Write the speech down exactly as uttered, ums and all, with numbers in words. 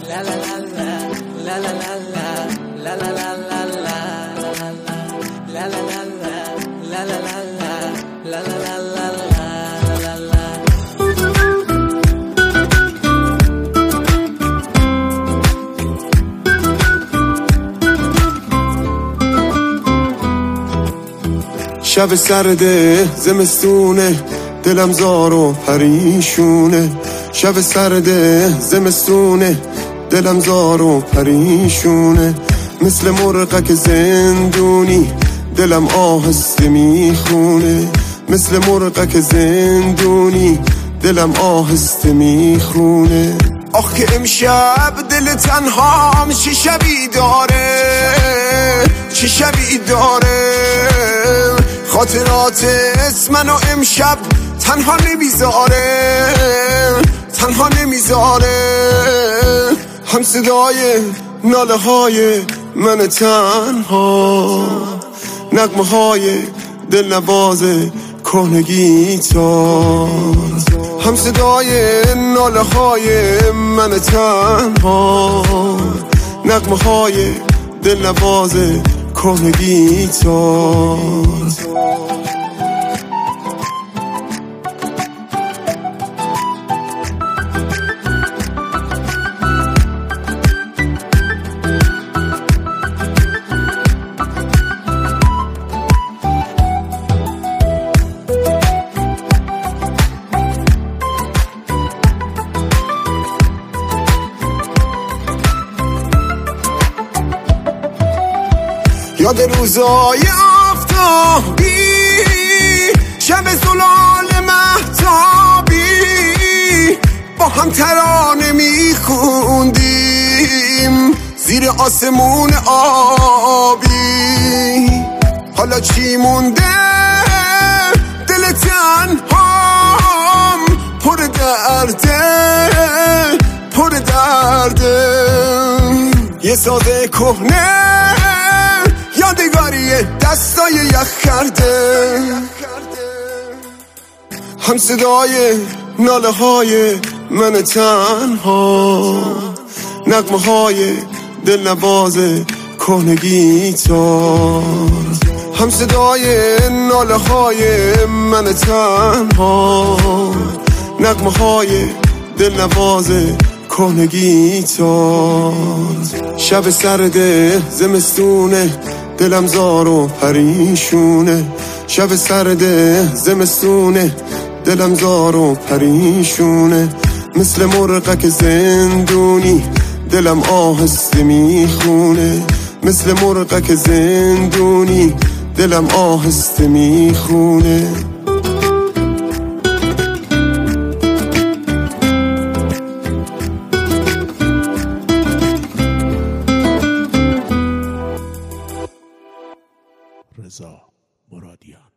شب سرده زمستونه دلم زار و پریشونه. شب سرده زمستونه دلم زار و پریشونه. مثل مرغک زندونی دلم آهسته میخونه. مثل مرغک زندونی دلم آهسته میخونه. آخ که امشب دل تنهام چه شبی داره، چه شبی داره. خاطرات منو امشب تنها نمیذاره، تنها نمیذاره. هم صدای ناله های من تنها، نغمه های دل نواز کهنه گیتار. هم صدای ناله های من تنها، نغمه های دل نواز کهنه گیتار. یاد روزای آفتابی، شب زلال مهتابی، با هم ترانه میخوندیم زیر آسمون آبی. حالا چی مونده دل تنهام، پر درده پر درده. یه ساز کهنه یادگاری دستای یخ کرده. هم صدای ناله های من تنها، نغمه های دل نواز کهنه گیتار. هم صدای ناله های من تنها، نغمه های دل نواز کهنه گیتار. شب سرده زمستونه دلم زار و پریشونه. شب سرده زمستونه دلم زار و پریشونه. مثل مرغک زندونی دلم آهسته میخونه. مثل مرغک زندونی دلم آهسته میخونه. رضا مرادیان.